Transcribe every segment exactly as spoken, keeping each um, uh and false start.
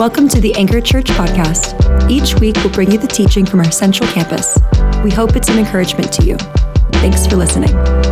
Welcome to the Anchor Church podcast. Each week we'll bring you the teaching from our central campus. We hope it's an encouragement to you. Thanks for listening.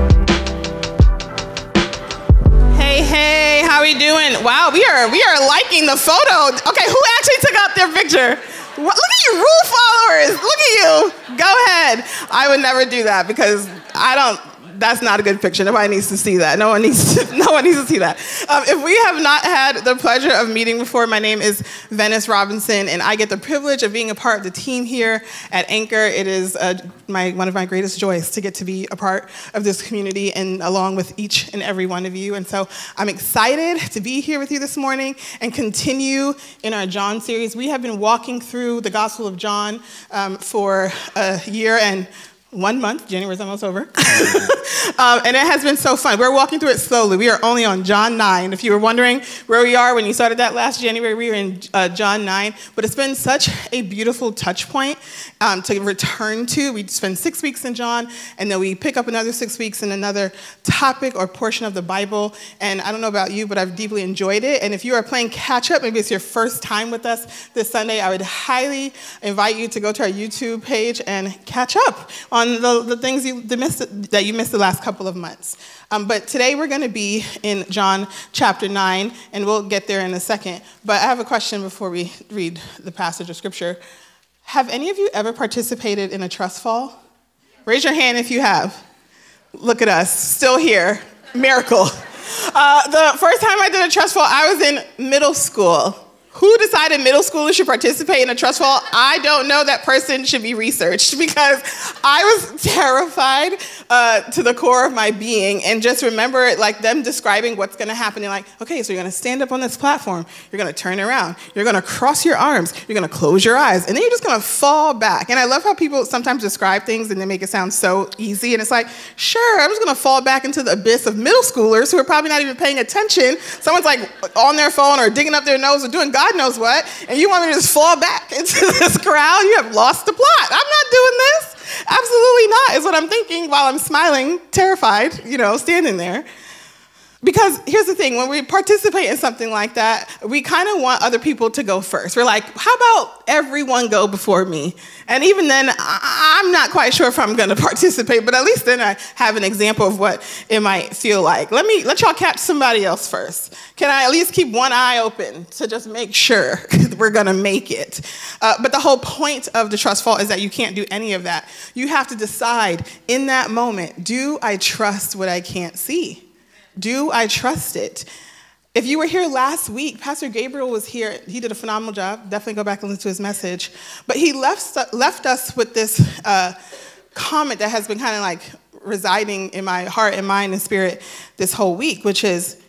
Hey, hey, how we doing? Wow, we are we are liking the photo. Okay, who actually took out their picture? What, look at you, rule followers. Look at you. Go ahead. I would never do that because I don't. That's not a good picture. Nobody needs to see that. No one needs to, no one needs to see that. Um, if we have not had the pleasure of meeting before, my name is Venice Robinson, and I get the privilege of being a part of the team here at Anchor. It is uh, my one of my greatest joys to get to be a part of this community and along with each and every one of you. And so I'm excited to be here with you this morning and continue in our John series. We have been walking through the Gospel of John um, for a year and One month, January's almost over, um, and it has been so fun. We're walking through it slowly. We are only on John nine. If you were wondering where we are when you started that last January, we were in uh, John nine, but it's been such a beautiful touch point um, to return to. We spend six weeks in John, and then we pick up another six weeks in another topic or portion of the Bible, and I don't know about you, but I've deeply enjoyed it, and if you are playing catch-up, maybe it's your first time with us this Sunday, I would highly invite you to go to our YouTube page and catch up on on the, the things you the missed, that you missed the last couple of months. Um, but today we're going to be in John chapter nine, and we'll get there in a second. But I have a question before we read the passage of Scripture. Have any of you ever participated in a trust fall? Raise your hand if you have. Look at us, still here. Miracle. Uh, the first time I did a trust fall, I was in middle school. Who decided middle schoolers should participate in a trust fall? I don't know. That person should be researched because I was terrified uh, to the core of my being, and just remember it like them describing what's going to happen. They're like, okay, so you're going to stand up on this platform. You're going to turn around. You're going to cross your arms. You're going to close your eyes, and then you're just going to fall back. And I love how people sometimes describe things and they make it sound so easy. And it's like, sure, I'm just going to fall back into the abyss of middle schoolers who are probably not even paying attention. Someone's like on their phone or digging up their nose or doing God knows what, and you want me to just fall back into this crowd? You have lost the plot. I'm not doing this. Absolutely not, is what I'm thinking while I'm smiling, terrified, you know, standing there. Because here's the thing, when we participate in something like that, we kind of want other people to go first. We're like, how about everyone go before me? And even then, I'm not quite sure if I'm going to participate, but at least then I have an example of what it might feel like. Let me let y'all catch somebody else first. Can I at least keep one eye open to just make sure we're going to make it? Uh, but the whole point of the trust fall is that you can't do any of that. You have to decide in that moment, do I trust what I can't see? Do I trust it? If you were here last week, Pastor Gabriel was here. He did a phenomenal job. Definitely go back and listen to his message. But he left, left us with this uh, comment that has been kind of like residing in my heart and mind and spirit this whole week, which is,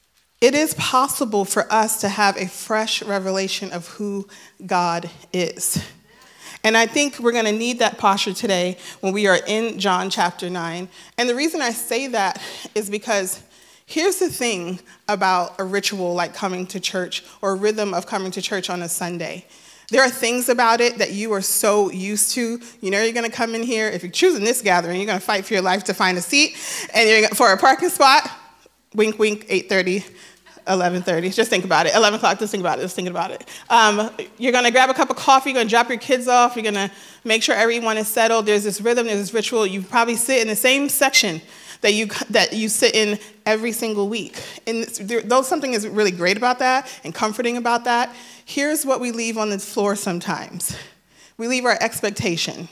it is possible for us to have a fresh revelation of who God is. And I think we're going to need that posture today when we are in John chapter nine. And the reason I say that is because here's the thing about a ritual like coming to church or a rhythm of coming to church on a Sunday. There are things about it that you are so used to. You know you're going to come in here. If you're choosing this gathering, you're going to fight for your life to find a seat. And you're gonna, for a parking spot, wink, wink, eight thirty, eleven thirty. Just think about it. eleven o'clock, just think about it. Just think about it. Um, you're going to grab a cup of coffee. You're going to drop your kids off. You're going to make sure everyone is settled. There's this rhythm. There's this ritual. You probably sit in the same section that you that you sit in every single week. And there, though something is really great about that and comforting about that, here's what we leave on the floor sometimes. We leave our expectation.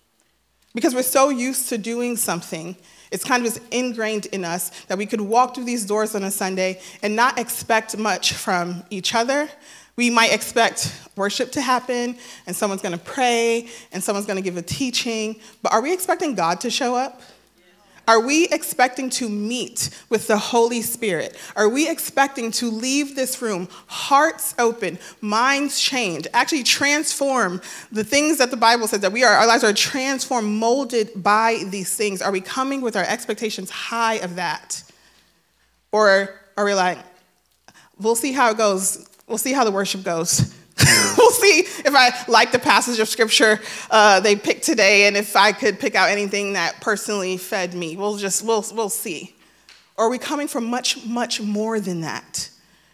Because we're so used to doing something, it's kind of just ingrained in us that we could walk through these doors on a Sunday and not expect much from each other. We might expect worship to happen, and someone's going to pray, and someone's going to give a teaching. But are we expecting God to show up? Are we expecting to meet with the Holy Spirit? Are we expecting to leave this room, hearts open, minds changed, actually transform the things that the Bible says that we are, our lives are transformed, molded by these things? Are we coming with our expectations high of that? Or are we like, we'll see how it goes. We'll see how the worship goes. We'll see if I like the passage of scripture uh, they picked today, and if I could pick out anything that personally fed me. We'll just, we'll, we'll see. Or are we coming from much, much more than that?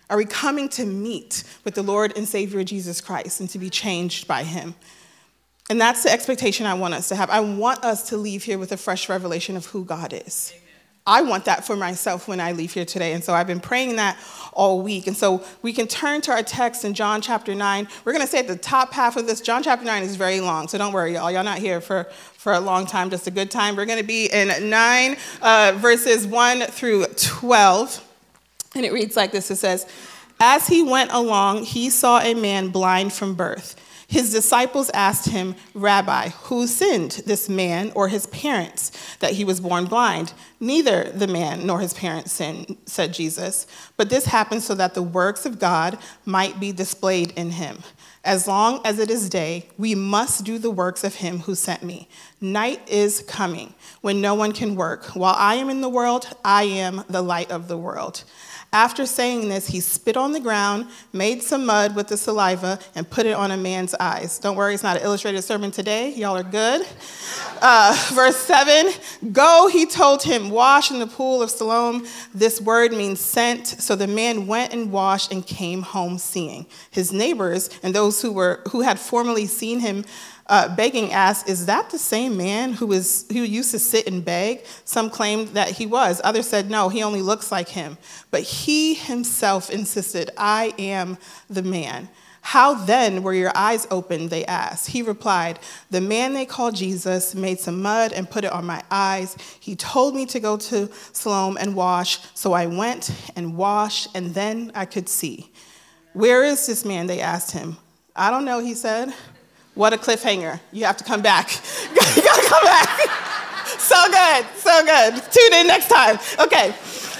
Are we coming to meet with the Lord and Savior Jesus Christ and to be changed by him? And that's the expectation I want us to have. I want us to leave here with a fresh revelation of who God is. Amen. I want that for myself when I leave here today. And so I've been praying that all week. And so we can turn to our text in John chapter nine. We're going to say at the top half of this, John chapter nine is very long. So don't worry, y'all. Y'all not here for, for a long time, just a good time. We're going to be in nine, uh, verses one through twelve. And it reads like this. It says, as he went along, he saw a man blind from birth. His disciples asked him, Rabbi, who sinned, this man or his parents, that he was born blind? Neither the man nor his parents sinned, said Jesus. But this happened so that the works of God might be displayed in him. As long as it is day, we must do the works of him who sent me. Night is coming when no one can work. While I am in the world, I am the light of the world. After saying this, he spit on the ground, made some mud with the saliva, and put it on a man's eyes. Don't worry, it's not an illustrated sermon today. Y'all are good. Uh, verse seven, go, he told him, wash in the pool of Siloam. This word means sent. So the man went and washed and came home seeing. His neighbors and those who were who had formerly seen him Uh, begging asked, is that the same man who was who used to sit and beg? Some claimed that he was. Others said, no, he only looks like him. But he himself insisted, I am the man. How then were your eyes opened, they asked. He replied, the man they call Jesus made some mud and put it on my eyes. He told me to go to Siloam and wash. So I went and washed, and then I could see. Where is this man, they asked him. I don't know, he said. What a cliffhanger. You have to come back. You gotta come back. So good, so good. Tune in next time. Okay.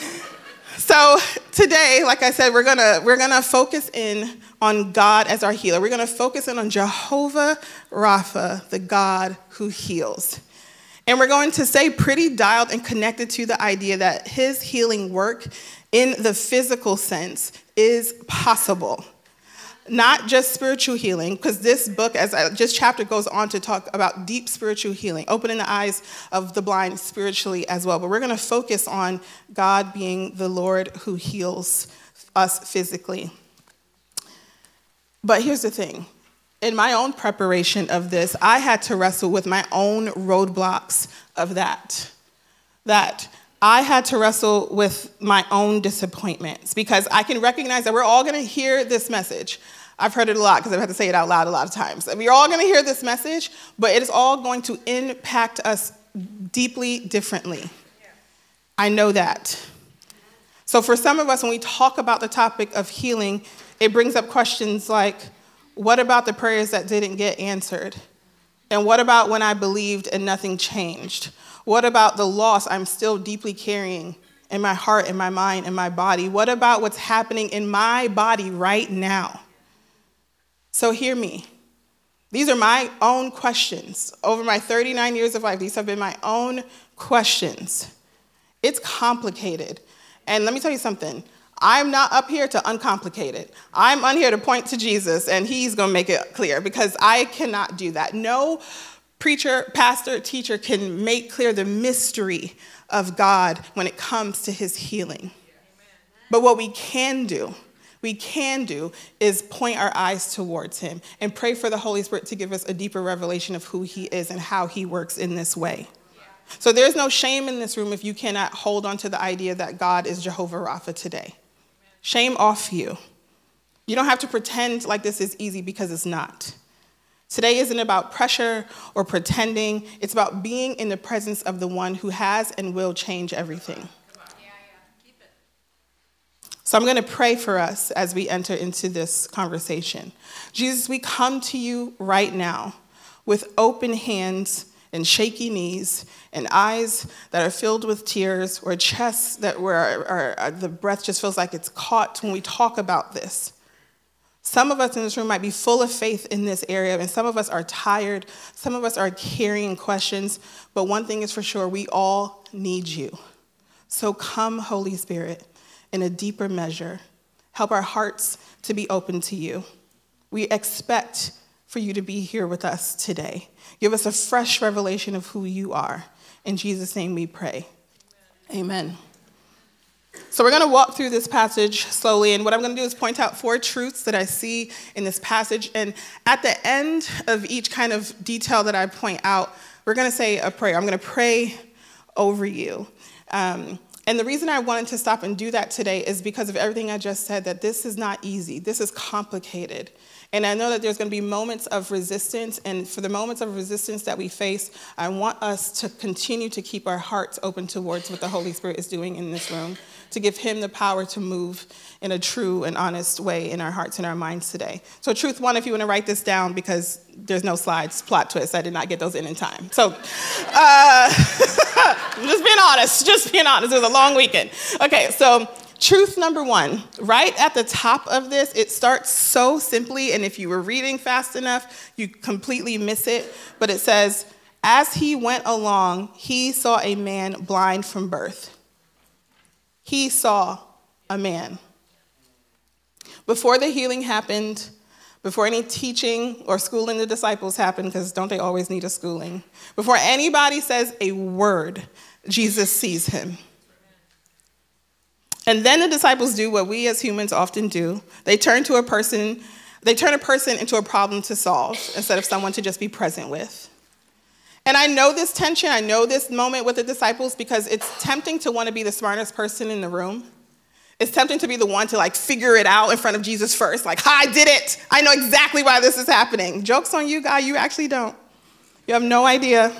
So today, like I said, we're gonna we're gonna focus in on God as our healer. We're gonna focus in on Jehovah Rapha, the God who heals. And we're going to stay pretty dialed and connected to the idea that his healing work in the physical sense is possible. Not just spiritual healing, because this book, as I, this chapter goes on to talk about deep spiritual healing, opening the eyes of the blind spiritually as well. But we're going to focus on God being the Lord who heals us physically. But here's the thing. In my own preparation of this, I had to wrestle with my own roadblocks of that. That I had to wrestle with my own disappointments, because I can recognize that we're all going to hear this message. I've heard it a lot because I've had to say it out loud a lot of times. We're all going to hear this message, but it is all going to impact us deeply differently. Yeah. I know that. So for some of us, when we talk about the topic of healing, it brings up questions like, what about the prayers that didn't get answered? And what about when I believed and nothing changed? What about the loss I'm still deeply carrying in my heart, in my mind, in my body? What about what's happening in my body right now? So hear me. These are my own questions. Over my thirty-nine years of life, these have been my own questions. It's complicated. And let me tell you something. I'm not up here to uncomplicate it. I'm on here to point to Jesus, and he's going to make it clear, because I cannot do that. No preacher, pastor, teacher can make clear the mystery of God when it comes to his healing. But what we can do, we can do is point our eyes towards him and pray for the Holy Spirit to give us a deeper revelation of who he is and how he works in this way. So there's no shame in this room if you cannot hold on to the idea that God is Jehovah Rapha today. Shame off you. You don't have to pretend like this is easy, because it's not. Today isn't about pressure or pretending. It's about being in the presence of the one who has and will change everything. So I'm going to pray for us as we enter into this conversation. Jesus, we come to you right now with open hands and shaky knees and eyes that are filled with tears, or chests that where our, our, the breath just feels like it's caught when we talk about this. Some of us in this room might be full of faith in this area, and some of us are tired. Some of us are carrying questions, but one thing is for sure, we all need you. So come, Holy Spirit, in a deeper measure. Help our hearts to be open to you. We expect for you to be here with us today. Give us a fresh revelation of who you are. In Jesus' name we pray. Amen. Amen. So we're going to walk through this passage slowly, and what I'm going to do is point out four truths that I see in this passage, and at the end of each kind of detail that I point out, we're going to say a prayer. I'm going to pray over you. Um, and the reason I wanted to stop and do that today is because of everything I just said, that this is not easy. This is complicated. And I know that there's going to be moments of resistance, and for the moments of resistance that we face, I want us to continue to keep our hearts open towards what the Holy Spirit is doing in this room, to give him the power to move in a true and honest way in our hearts and our minds today. So truth one, if you want to write this down, because there's no slides, plot twist, I did not get those in in time. So uh, just being honest, just being honest, it was a long weekend. Okay, so truth number one, right at the top of this, it starts so simply, and if you were reading fast enough, you completely miss it, but it says, as he went along, he saw a man blind from birth. He saw a man. Before the healing happened, before any teaching or schooling the disciples happened, because don't they always need a schooling? Before anybody says a word, Jesus sees him. And then the disciples do what we as humans often do. They turn to a person, they turn a person into a problem to solve instead of someone to just be present with. And I know this tension, I know this moment with the disciples because it's tempting to want to be the smartest person in the room. It's tempting to be the one to like figure it out in front of Jesus first. Like, I did it. I know exactly why this is happening. Joke's on you, God, you actually don't. You have no idea.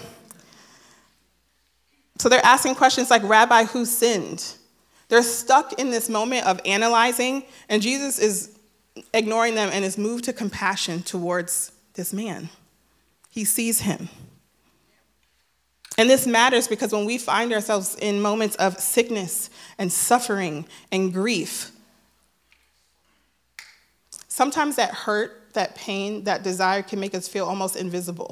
So they're asking questions like, Rabbi, who sinned? They're stuck in this moment of analyzing, and Jesus is ignoring them and is moved to compassion towards this man. He sees him. And this matters because when we find ourselves in moments of sickness and suffering and grief, sometimes that hurt, that pain, that desire can make us feel almost invisible.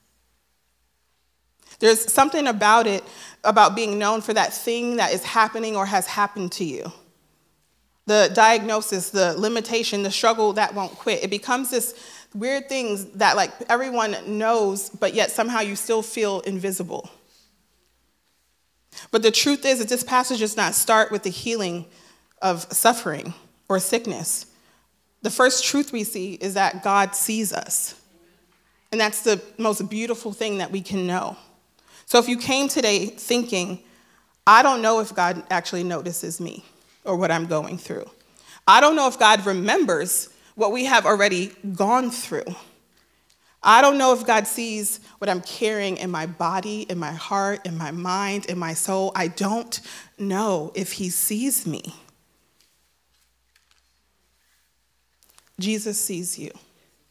There's something about it, about being known for that thing that is happening or has happened to you. The diagnosis, the limitation, the struggle that won't quit. It becomes this weird things that like everyone knows, but yet somehow you still feel invisible. But the truth is that this passage does not start with the healing of suffering or sickness. The first truth we see is that God sees us. And that's the most beautiful thing that we can know. So if you came today thinking, I don't know if God actually notices me or what I'm going through. I don't know if God remembers what we have already gone through. I don't know if God sees what I'm carrying in my body, in my heart, in my mind, in my soul. I don't know if he sees me. Jesus sees you.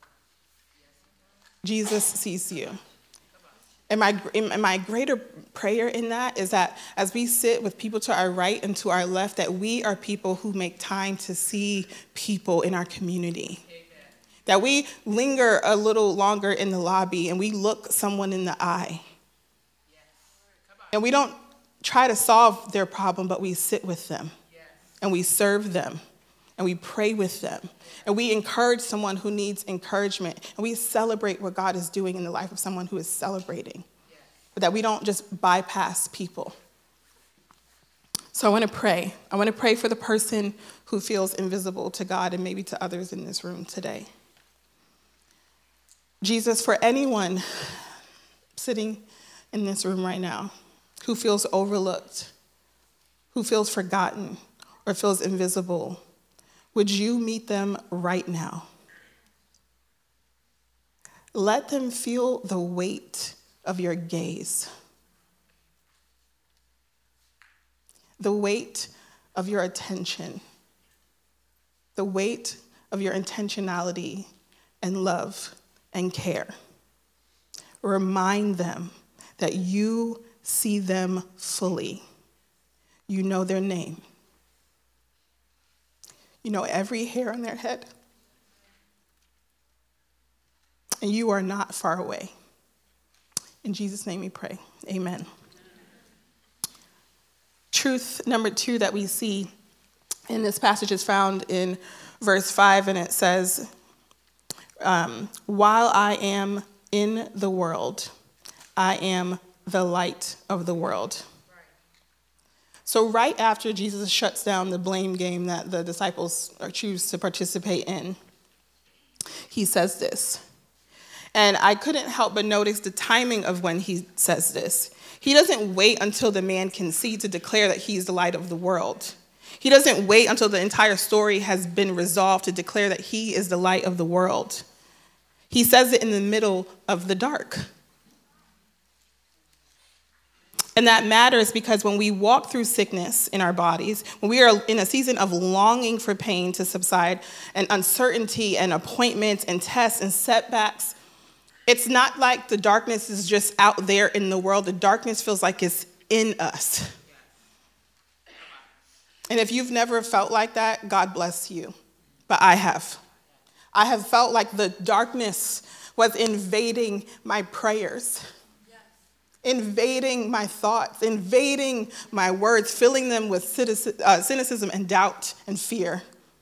Jesus sees you. And my, and my greater prayer in that is that as we sit with people to our right and to our left, that we are people who make time to see people in our community. Amen. That we linger a little longer in the lobby and we look someone in the eye. Yes. And we don't try to solve their problem, but we sit with them. Yes. And we serve them. And we pray with them. And we encourage someone who needs encouragement. And we celebrate what God is doing in the life of someone who is celebrating. Yes. But that we don't just bypass people. So I want to pray. I want to pray for the person who feels invisible to God and maybe to others in this room today. Jesus, for anyone sitting in this room right now who feels overlooked, who feels forgotten, or feels invisible, would you meet them right now? Let them feel the weight of your gaze, the weight of your attention, the weight of your intentionality and love and care. Remind them that you see them fully. You know their name. You know every hair on their head. And you are not far away. In Jesus' name we pray. Amen. Truth number two that we see in this passage is found in verse five, and it says, um, while I am in the world, I am the light of the world. So right after Jesus shuts down the blame game that the disciples choose to participate in, he says this. And I couldn't help but notice the timing of when he says this. He doesn't wait until the man can see to declare that he's the light of the world. He doesn't wait until the entire story has been resolved to declare that he is the light of the world. He says it in the middle of the dark. And that matters because when we walk through sickness in our bodies, when we are in a season of longing for pain to subside and uncertainty and appointments and tests and setbacks, it's not like the darkness is just out there in the world. The darkness feels like it's in us. And if you've never felt like that, God bless you. But I have. I have felt like the darkness was invading my prayers, invading my thoughts, invading my words, filling them with cynicism and doubt and fear.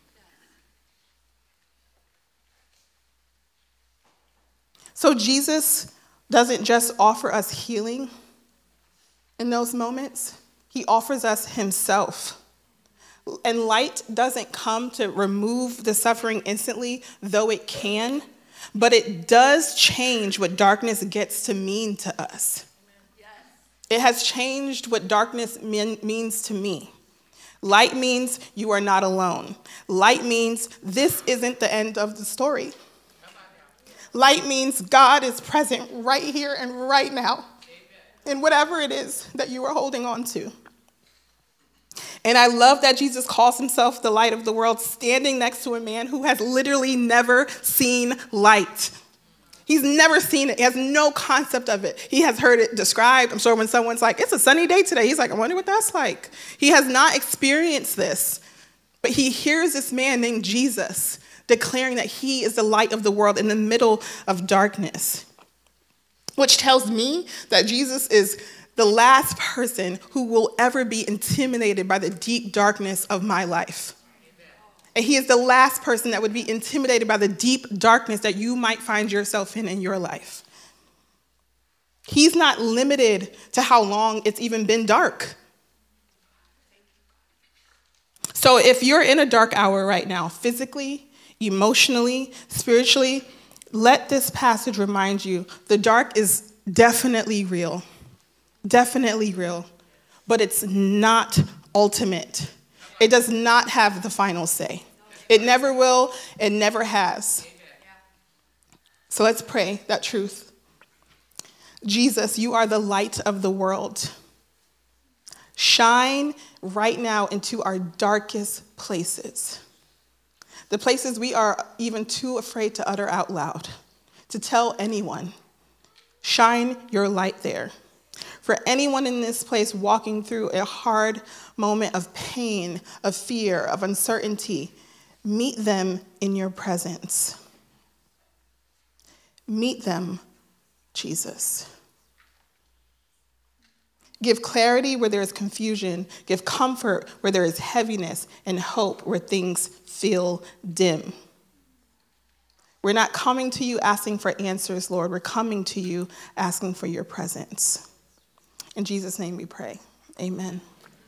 So Jesus doesn't just offer us healing in those moments. He offers us himself. And light doesn't come to remove the suffering instantly, though it can, but it does change what darkness gets to mean to us. Yes. It has changed what darkness mean, means to me. Light means you are not alone. Light means this isn't the end of the story. Light means God is present right here and right now in whatever it is that you are holding on to. And I love that Jesus calls himself the light of the world, standing next to a man who has literally never seen light. He's never seen it. He has no concept of it. He has heard it described. I'm sure when someone's like, it's a sunny day today, he's like, I wonder what that's like. He has not experienced this. But he hears this man named Jesus declaring that he is the light of the world in the middle of darkness, which tells me that Jesus is the last person who will ever be intimidated by the deep darkness of my life. And he is the last person that would be intimidated by the deep darkness that you might find yourself in in your life. He's not limited to how long it's even been dark. So if you're in a dark hour right now, physically, emotionally, spiritually, let this passage remind you the dark is definitely real. Definitely real, but it's not ultimate. It does not have the final say. It never will, it never has. So let's pray that truth. Jesus, you are the light of the world. Shine right now into our darkest places. The places we are even too afraid to utter out loud, to tell anyone. Shine your light there. For anyone in this place walking through a hard moment of pain, of fear, of uncertainty, meet them in your presence. Meet them, Jesus. Give clarity where there is confusion. Give comfort where there is heaviness, and hope where things feel dim. We're not coming to you asking for answers, Lord. We're coming to you asking for your presence. In Jesus' name we pray. Amen.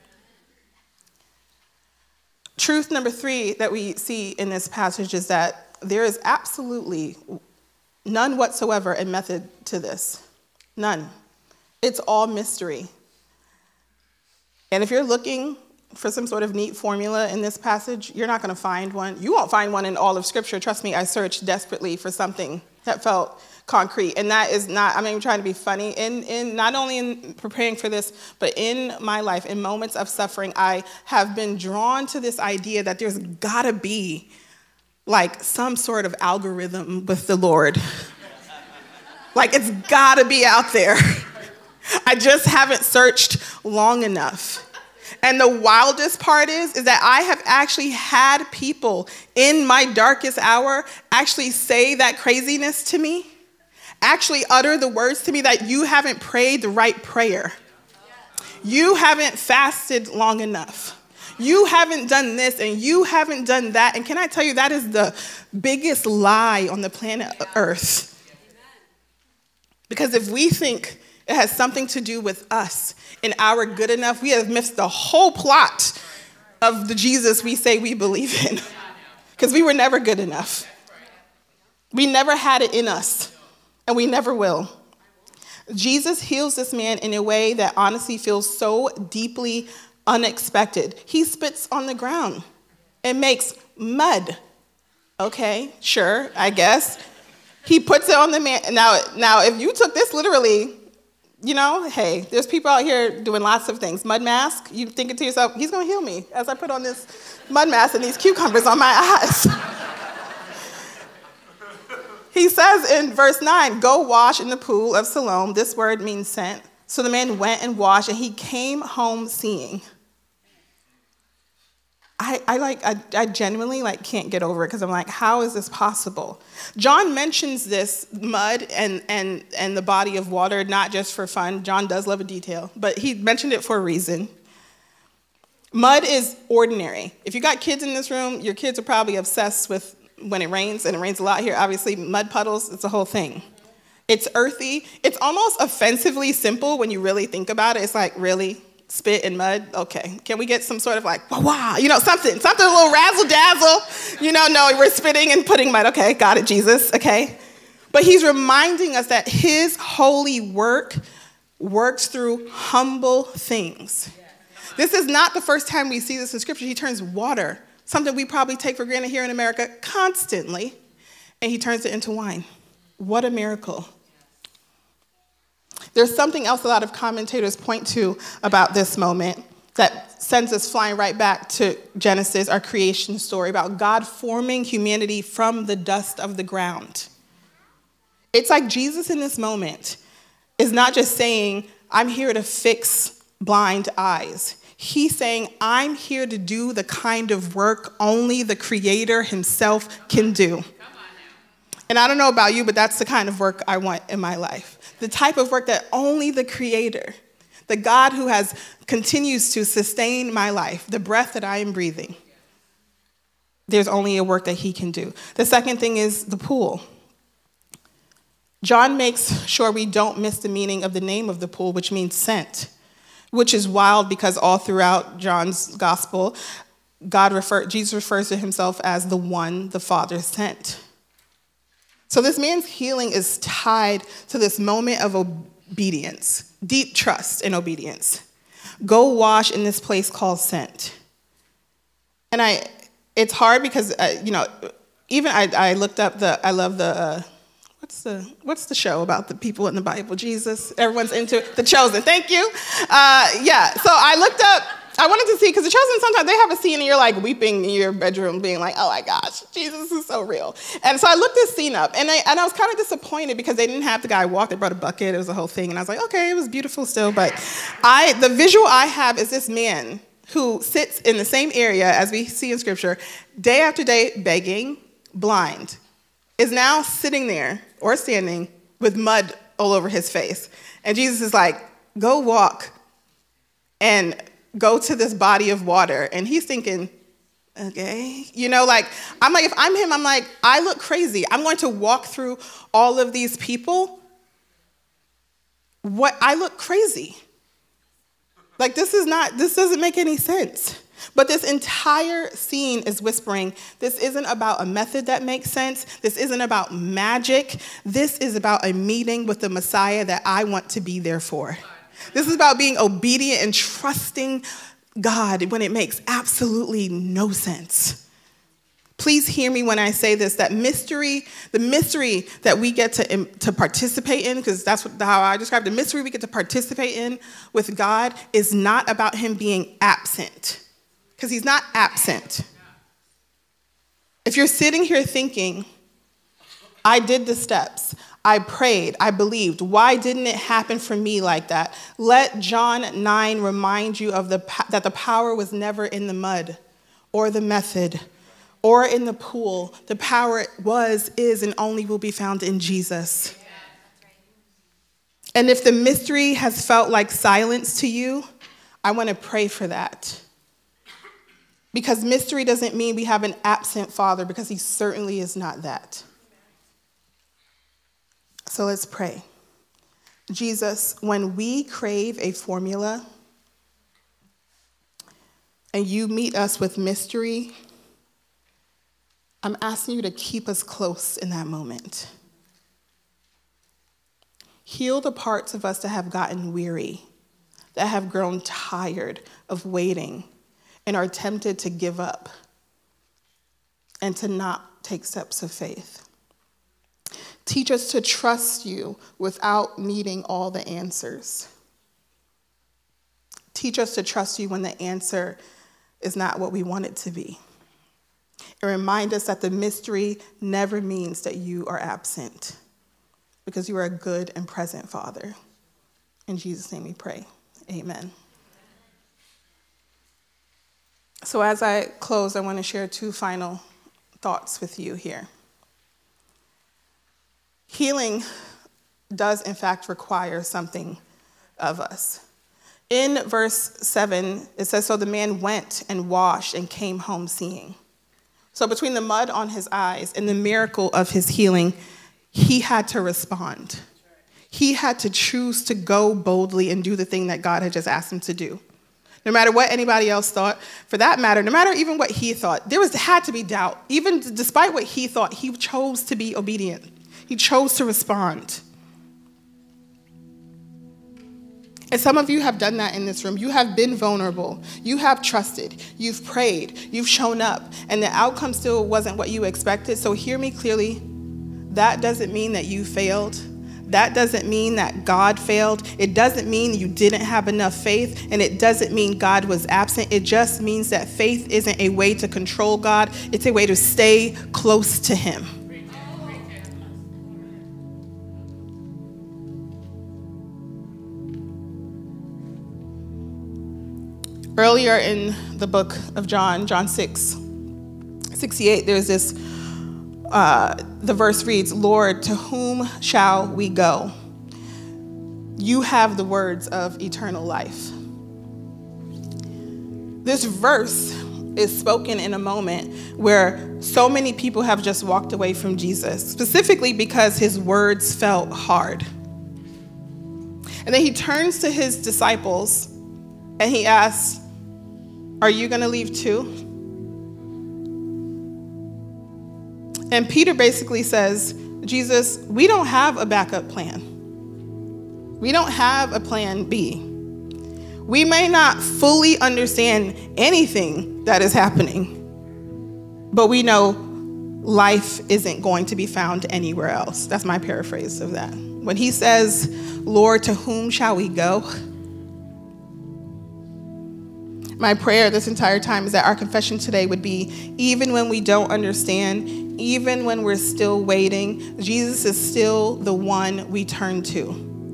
Truth number three that we see in this passage is that there is absolutely none whatsoever a method to this. None. It's all mystery. And if you're looking for some sort of neat formula in this passage, you're not going to find one. You won't find one in all of Scripture. Trust me, I searched desperately for something that felt concrete. And that is not, I'm not even trying to be funny. In, in not only in preparing for this, but in my life, in moments of suffering, I have been drawn to this idea that there's got to be like some sort of algorithm with the Lord. Like it's got to be out there. I just haven't searched long enough. And the wildest part is, is that I have actually had people in my darkest hour actually say that craziness to me, actually utter the words to me that you haven't prayed the right prayer. You haven't fasted long enough. You haven't done this and you haven't done that. And can I tell you, that is the biggest lie on the planet Earth. Because if we think It has something to do with us and our good enough. We have missed the whole plot of the Jesus we say we believe in because we were never good enough. We never had it in us, and we never will. Jesus heals this man in a way that honestly feels so deeply unexpected. He spits on the ground and makes mud. Okay, sure, I guess. He puts it on the man. Now, now, if you took this literally, you know, hey, there's people out here doing lots of things. Mud mask, you thinking to yourself, he's going to heal me as I put on this mud mask and these cucumbers on my eyes. He says in verse nine, go wash in the pool of Siloam. This word means sent. So the man went and washed, and he came home seeing. I, I like, I, I genuinely like can't get over it because I'm like, how is this possible? John mentions this mud and, and, and the body of water, not just for fun. John does love a detail, but he mentioned it for a reason. Mud is ordinary. If you got kids in this room, your kids are probably obsessed with when it rains, and it rains a lot here, obviously, mud puddles, it's a whole thing. It's earthy. It's almost offensively simple when you really think about it. It's like, really? Spit and mud? Okay. Can we get some sort of like, wah, wah, you know, something, something a little razzle-dazzle? You know, no, we're spitting and putting mud. Okay, got it, Jesus, okay. But he's reminding us that his holy work works through humble things. This is not the first time we see this in Scripture. He turns water, something we probably take for granted here in America constantly, and he turns it into wine. What a miracle. There's something else a lot of commentators point to about this moment that sends us flying right back to Genesis, our creation story, about God forming humanity from the dust of the ground. It's like Jesus in this moment is not just saying, I'm here to fix blind eyes. He's saying, I'm here to do the kind of work only the Creator himself can do. And I don't know about you, but that's the kind of work I want in my life. The type of work that only the Creator, the God who has continues to sustain my life, the breath that I am breathing, there's only a work that he can do. The second thing is the pool. John makes sure we don't miss the meaning of the name of the pool, which means sent. Which is wild because all throughout John's gospel, God refer, Jesus refers to himself as the one the Father sent. So this man's healing is tied to this moment of obedience, deep trust and obedience. Go wash in this place called sent. And I, it's hard because, uh, you know, even I, I looked up the, I love the, uh, What's the what's the show about the people in the Bible? Jesus, everyone's into it. The Chosen. Thank you. Uh, yeah. So I looked up. I wanted to see because The Chosen. Sometimes they have a scene and you're like weeping in your bedroom, being like, "Oh my gosh, Jesus is so real." And so I looked this scene up, and I and I was kind of disappointed because they didn't have the guy walk. They brought a bucket. It was a whole thing, and I was like, "Okay, it was beautiful still." But I the visual I have is this man who sits in the same area as we see in Scripture, day after day, begging, blind, is now sitting there or standing with mud all over his face. And Jesus is like, go walk and go to this body of water. And he's thinking, okay. You know, like, I'm like, if I'm him, I'm like, I look crazy. I'm going to walk through all of these people. What? I look crazy. Like, this is not, this doesn't make any sense. But this entire scene is whispering, this isn't about a method that makes sense. This isn't about magic. This is about a meeting with the Messiah that I want to be there for. This is about being obedient and trusting God when it makes absolutely no sense. Please hear me when I say this, that mystery, the mystery that we get to, to participate in, because that's what, how I describe the mystery we get to participate in with God is not about him being absent. Because he's not absent. If you're sitting here thinking, I did the steps, I prayed, I believed, why didn't it happen for me like that? Let John nine remind you of the that the power was never in the mud or the method or in the pool. The power was, is, and only will be found in Jesus. And if the mystery has felt like silence to you, I want to pray for that. Because mystery doesn't mean we have an absent Father, because he certainly is not that. So let's pray. Jesus, when we crave a formula and you meet us with mystery, I'm asking you to keep us close in that moment. Heal the parts of us that have gotten weary, that have grown tired of waiting and are tempted to give up and to not take steps of faith. Teach us to trust you without needing all the answers. Teach us to trust you when the answer is not what we want it to be. And remind us that the mystery never means that you are absent, because you are a good and present Father. In Jesus' name we pray. Amen. So as I close, I want to share two final thoughts with you here. Healing does, in fact, require something of us. In verse seven, it says, so the man went and washed and came home seeing. So between the mud on his eyes and the miracle of his healing, he had to respond. He had to choose to go boldly and do the thing that God had just asked him to do. No matter what anybody else thought, for that matter, no matter even what he thought, there was had to be doubt. Even despite what he thought, he chose to be obedient. He chose to respond. And some of you have done that in this room. You have been vulnerable. You have trusted. You've prayed. You've shown up. And the outcome still wasn't what you expected. So hear me clearly. That doesn't mean that you failed. That doesn't mean that God failed. It doesn't mean you didn't have enough faith. And it doesn't mean God was absent. It just means that faith isn't a way to control God. It's a way to stay close to him. Earlier in the book of John, John six, sixty-eight, there's this, uh, the verse reads, Lord, to whom shall we go? You have the words of eternal life. This verse is spoken in a moment where so many people have just walked away from Jesus, specifically because his words felt hard. And then he turns to his disciples and he asks, are you going to leave too? And Peter basically says, Jesus, we don't have a backup plan. We don't have a plan B. We may not fully understand anything that is happening, but we know life isn't going to be found anywhere else. That's my paraphrase of that. When he says, Lord, to whom shall we go? My prayer this entire time is that our confession today would be, even when we don't understand, even when we're still waiting, Jesus is still the one we turn to.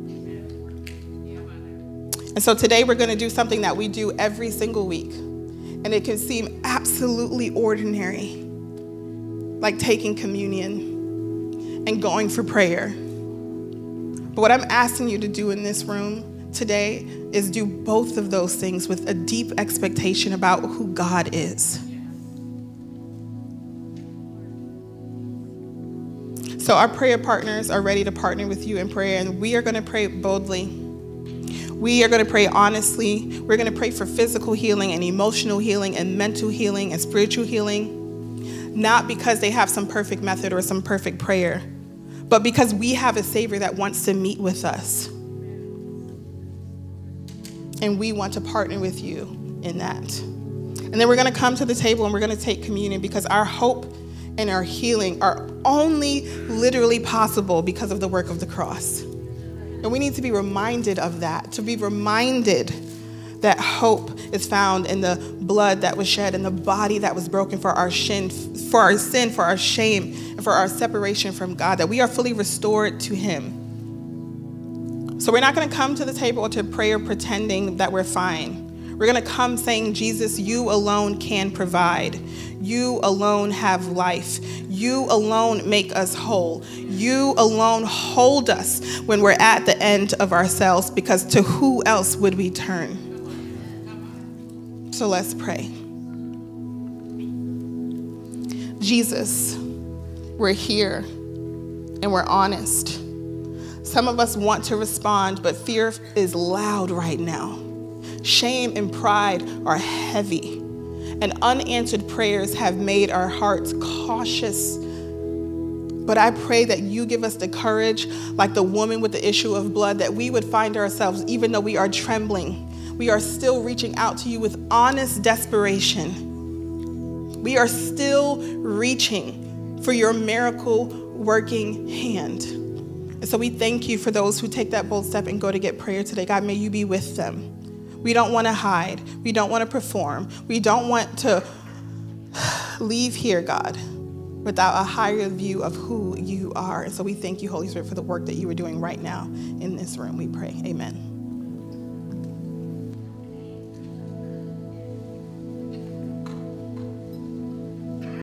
And so today we're going to do something that we do every single week. And it can seem absolutely ordinary, like taking communion and going for prayer. But what I'm asking you to do in this room today is do both of those things with a deep expectation about who God is. So our prayer partners are ready to partner with you in prayer, and we are going to pray boldly. We are going to pray honestly. We're going to pray for physical healing and emotional healing and mental healing and spiritual healing, not because they have some perfect method or some perfect prayer, but because we have a Savior that wants to meet with us. And we want to partner with you in that. And then we're going to come to the table and we're going to take communion, because our hope and our healing are only literally possible because of the work of the cross. And we need to be reminded of that, to be reminded that hope is found in the blood that was shed and the body that was broken for our sin, for our sin, for our shame, and for our separation from God, that we are fully restored to him. So we're not going to come to the table to prayer pretending that we're fine. We're going to come saying, Jesus, you alone can provide. You alone have life. You alone make us whole. You alone hold us when we're at the end of ourselves, because to who else would we turn? So let's pray. Jesus, we're here and we're honest. Some of us want to respond, but fear is loud right now. Shame and pride are heavy, and unanswered prayers have made our hearts cautious. But I pray that you give us the courage, like the woman with the issue of blood, that we would find ourselves, even though we are trembling, we are still reaching out to you with honest desperation. We are still reaching for your miracle working hand. And so we thank you for those who take that bold step and go to get prayer today. God, may you be with them. We don't want to hide. We don't want to perform. We don't want to leave here, God, without a higher view of who you are. And so we thank you, Holy Spirit, for the work that you are doing right now in this room. We pray. Amen.